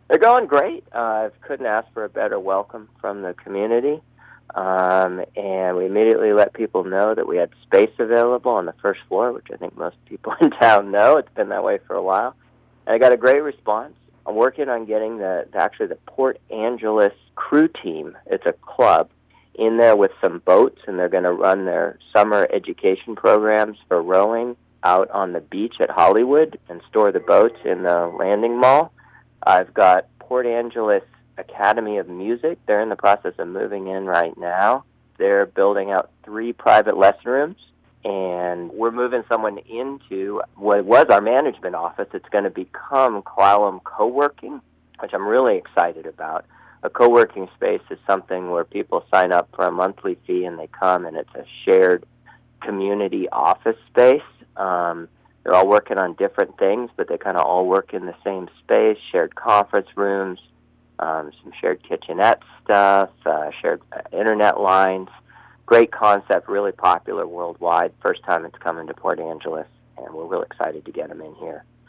They're going great. I couldn't ask for a better welcome from the community. And we immediately let people know that we had space available on the first floor, which I think most people in town know. It's been that way for a while. And I got a great response. I'm working on getting actually the Port Angeles crew team. It's a club in there with some boats, and they're going to run their summer education programs for rowing out on the beach at Hollywood and store the boats in the landing mall. I've got Port Angeles Academy of Music. They're in the process of moving in right now. They're building out 3 private lesson rooms, and we're moving someone into what was our management office. It's going to become Clallam Co-working, which I'm really excited about. A co-working space is something where people sign up for a monthly fee and they come, and it's a shared community office space. They're all working on different things, but they kind of all work in the same space, shared conference rooms, some shared kitchenette stuff, shared internet lines. Great concept, really popular worldwide. First time it's coming to Port Angeles, and we're really excited to get them in here.